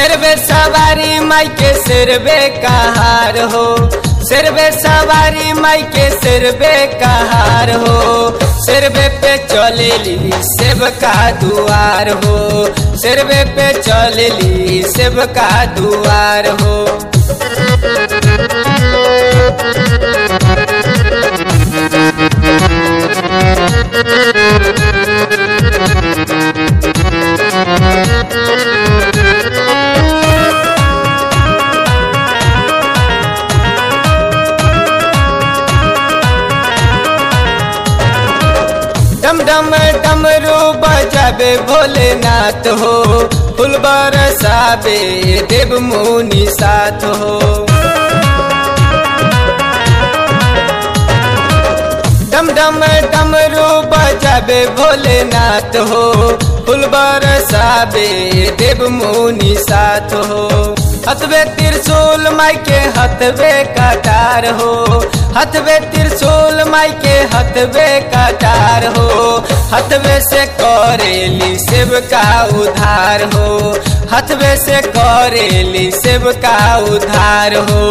सिरबे सवारी माई के सिरबे कहार हो, सिरबे सवारी माई के सिरबे कहार हो। सिरबे पे चलेली सेब का दुआर हो, सिरबे पे चलेली सेब का दुआर हो। डम डम डमरू बजाबे भोलेनाथ हो, फूल बरसाबे देव मुनि साथ हो। डम डम डमरू बजाबे भोलेनाथ हो, फूल बरसाबे देव मुनि साथ हो। हथवे त्रिशूल माई के हथवे कटार हो, हथवे त्रिशूल माई के हथवे कटार हो। हथवे से करेली सेब का उधार हो, हथवे से करेली सेब का उधार हो।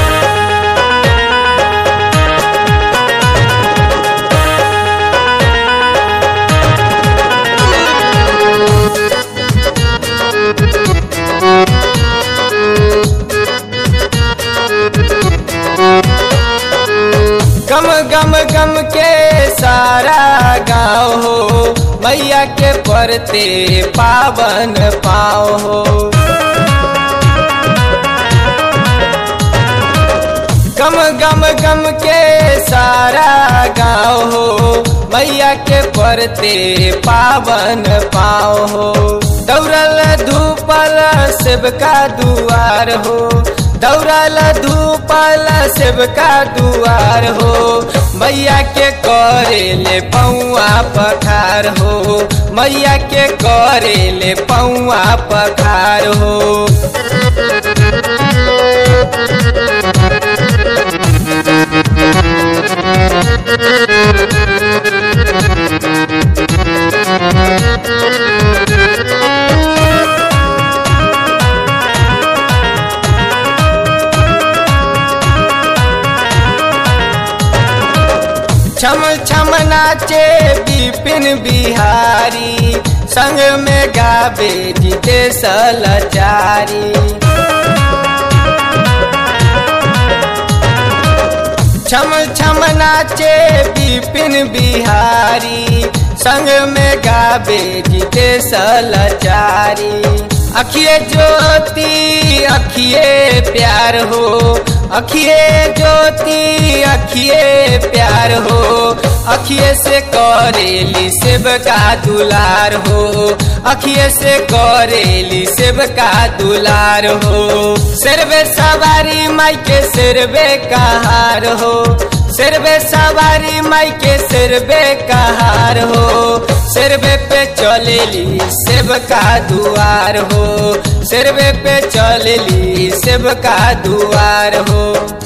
गम गम गम के सारा गाँव हो, मैया के परते पावन पाँव हो। गम गम गम के सारा गाँव हो, मैया के परते पावन पाँव हो। दौड़ल धूपल सेब का दुआर हो, दौड़ल धूपल सेब का दुआर हो। मैया के करेले पौआ पखार हो, मैया के करेले पौआ पखार हो। छम छम नाचे विपिन बिहारी, संग में गावे जितेश लाचारी। छम छम नाचे विपिन बिहारी, संग में गावे जितेश लाचारी। अखिए ज्योति अखिए प्यार हो, अखिए ज्योति अखिए प्यार हो। अखिए से करेली सेब का दुलार हो, अखिए से करेली सेब का दुलार हो। सिरबे सवारी माई के सिरबे कहार हो, सिरबे सवारी माई के सिरबे कहार हो। सिरबे पे चलेली सेब का दुआर हो, सिरबे पे चलेली सेब का दुआर हो।